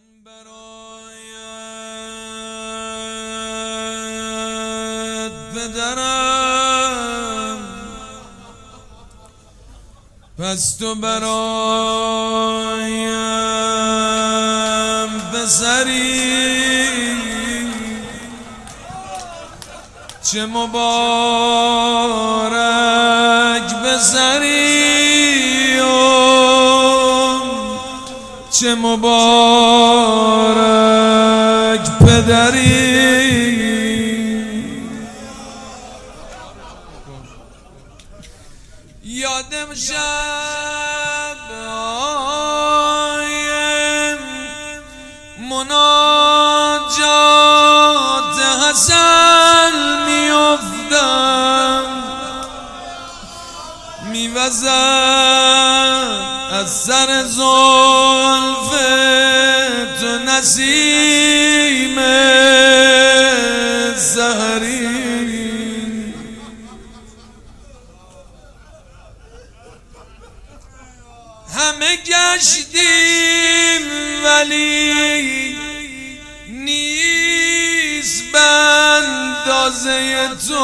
برایت پدرم، پس تو برایم پسری، چه مبارک پسری، چه مبارک پدری. یادم شب مناجات حسن میافتم، میوزم از سر زلف تو نسیم سحری. همه گشتیم ولی نیست به اندازه تو،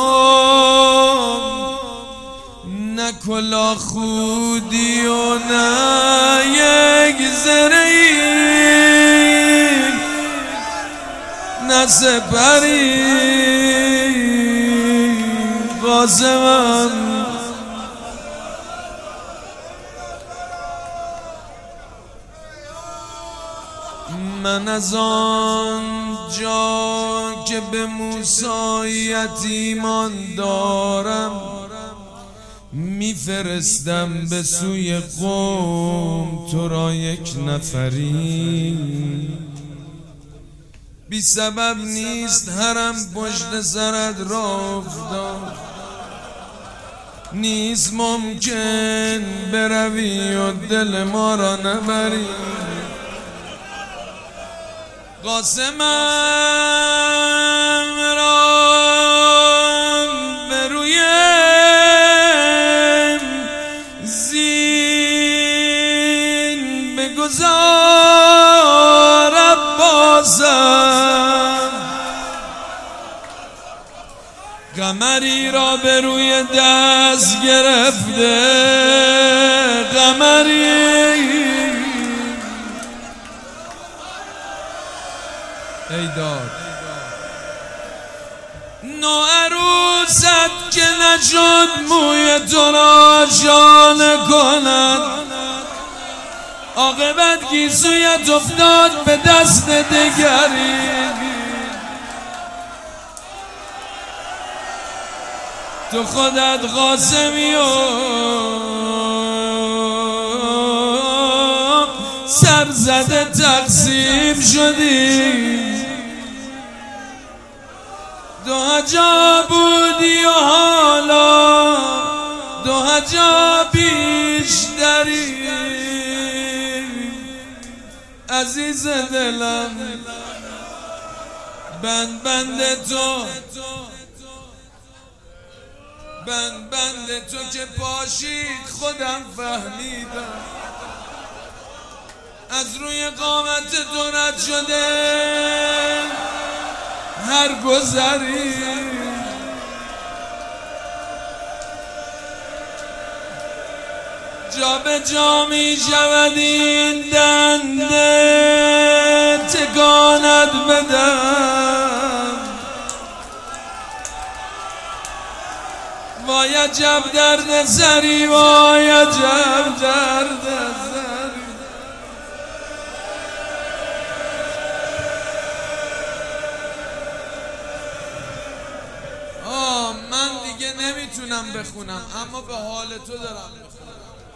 نه کلاه خودی و نه یک زرهی، نه سپری. قاسمم من از آن جا که به موسیت ایمان دارم، میفرستم به سوی قوم تو را یک نفری. بی سبب نیست حرم پشت سرت را افتاد، نیست ممکن بروی و دل ما را نبری. قاسمم را به روی زین بگذار عباسم، قمری را به روی دست گرفته. قمری ای داد نوعروست که نشد موی تو را شانه کند، عاقبت گیسویت افتاد به دست دگری. تو خودت قاسمی و سرزده تقسیم شدی. دو جا بودی و حالا دو جا بیشتری. عزیز دلم بند تو که پاشید خودم فهمیدم، از روی قامت تو رد شده هر گذری. جا به جا می شود این دنده تکانت بدم، وای عجب درد سری، وای عجب درد سری. من دیگه نمیتونم بخونم، اما به حال تو دارم بخونم.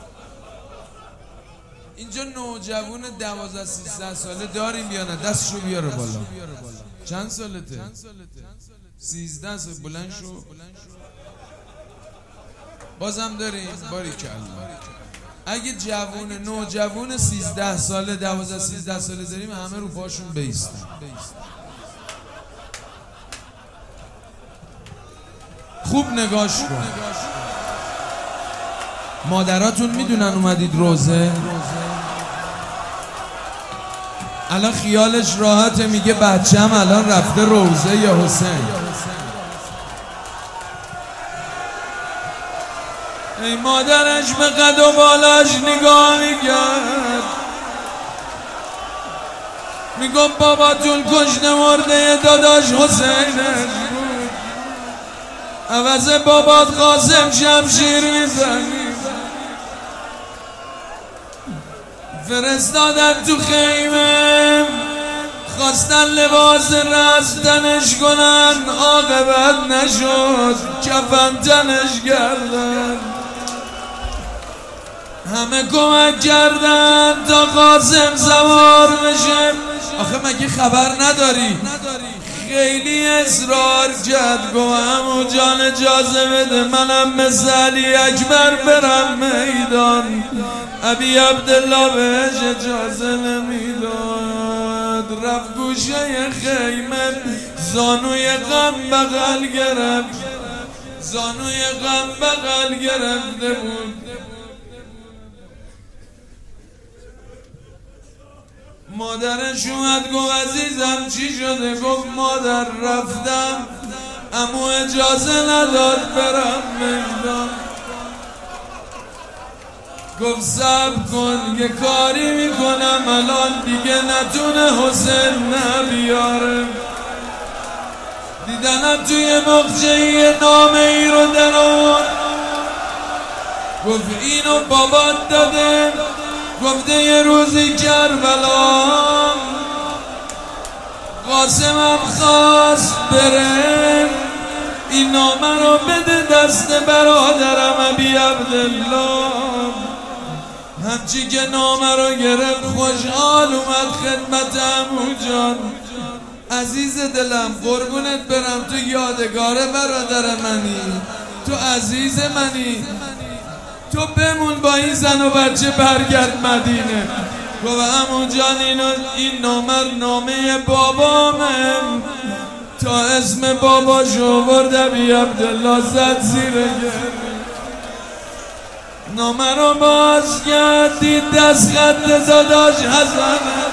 اینجا نوجوان 12-13 ساله داریم یا نه؟ دستشو بیاره بالا. چند سالته؟ 13 سال. بلند شو. بازم داریم؟ باریکلا. اگه نوجوان 13 ساله 12-13 ساله داریم، همه رو پاشون بیستن. خوب نگاش کن. مادراتون میدونن اومدید روزه؟ الان خیالش راحته، میگه بچه‌م الان رفته روضه یا حسین. ای مادرش به قد و بالاش نگاه میکرد، میگم باباتون کشته مرده داداش حسینش بود، عوض بابات قاسم شمشیر میزنی. فرستادن تو خیمه، خواستن لباس رستنش کنن، عاقبت نشد، کفن تنش کردن. همه کمک کردن تا قاسم سوار بشه. آخه مگه خبر نداری؟ خیلی اصرار کرد، گو عمو جان اجازه بده منم مثل علی اکبر برم میدان. ابی عبدالله بهش اجازه نمیداد، رفت گوشه خیمه، زانوی غم بغل گرفت، زانوی غم بغل گرفته بود. مادرش اومد گفت عزیزم چی شده؟ گفت مادر رفتم، عمو اجازه نداد برم میدان. گفت صبر کن یه کاری میکنم الان دیگه نتونه حسین نبیاره. دیدنم توی مخجهی نامه ای رو درون، گفت اینو بابات داده، گفته یه روزی کربلا قاسمم خواست بره، این نامه رو بده دست برادرم ابی عبدالله. همچی که نامه رو گرفت خوشحال اومد خدمت عمو جان. عزیز دلم قربونت برم، تو یادگار برادر منی، تو عزیز منی، تو بمون با این زن و بچه برگرد مدینه. گفت عمو جان این نامه بابامه، تا اسم باباشو برد ابی عبدالله زد زیر گریه. نامه رو باز کرد، دید دست خط داداش حسنه.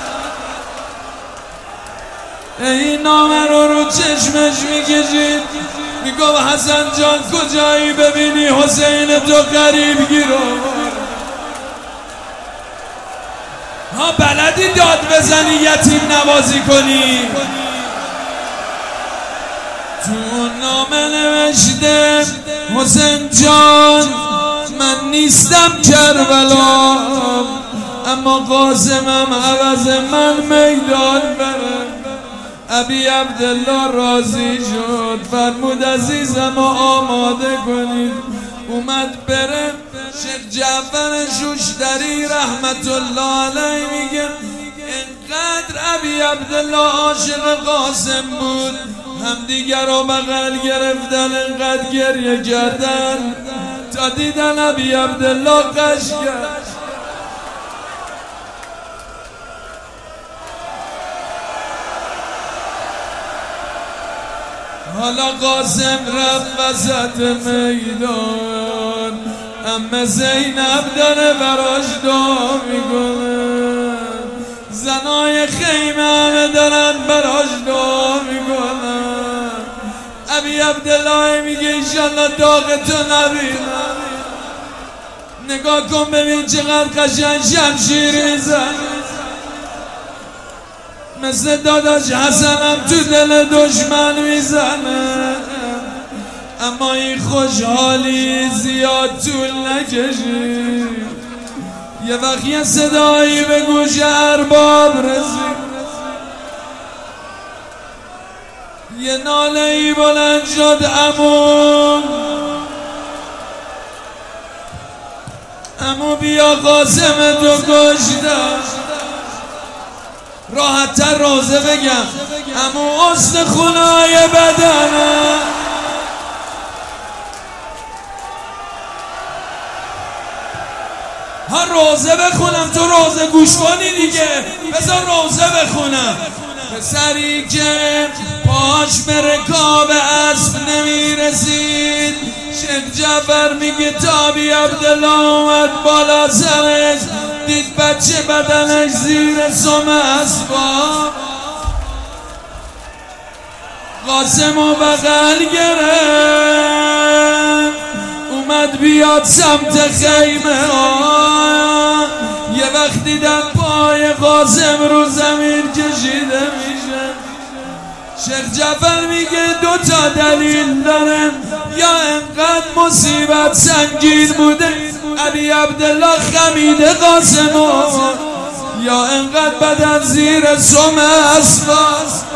این نامه رو چشمش میکشید، میگم حسن جان کجایی ببینی حسین تو قریب گیرو. ها بلدی داد بزنی یتیم نوازی کنی. تو نامه نوشته حسین جان من نیستم کربلا، اما قاسمم عوض من میدان بره. ابی عبدالله راضی شد، فرمود عزیزم آماده کنید. اومد بره. شیخ جعفر شوشتری رحمت الله علیه میگه انقدر ابی عبدالله عاشق قاسم بود، همدیگر رو بغل گرفتن، انقدر گریه کردن تا دیدن ابی عبدالله قش کرد. حالا قاسم رفت وسط میدان، اما زینب داره براش دعا میکنه، زنای خیمه همه دارن براش دعا میکنن. ابی عبدالله میگه ایشالله داغتو نبینم. نگاه کن ببین چقدر قشنگ شمشیر میزنه، مثل داداش حسنم تو دل دشمن میزنه. اما این خوشحالی زیاد طول نکشید، یه وقت یه صدایی به گوش ارباب رسید، یه ناله ای بلند شد عمو بیا قاسم تو کشتم. راحت تر روزه بگم عمو استخونای بدنه. ها روزه بخونم، تو روزه گوش کنی دیگه، بذار روزه بخونم. پسری که پاش به رکاب اسب نمیرسید، شیخ جعفر میگه تا ابی عبدالله اومد بالا سرش، دید بچه بدنش زیر سم اسباب، قاسم و بغل گرفت اومد بیاد سمت خیمه ها. یه وقت دیدم پای قاسم رو زمین کشیده میشه. شیخ جعفر میگه دوتا دلیل دارن، یا انقدر مصیبت سنگین بوده علی عبدالله خمیده قاسم، یا انقدر بدن زیر سم اسباب.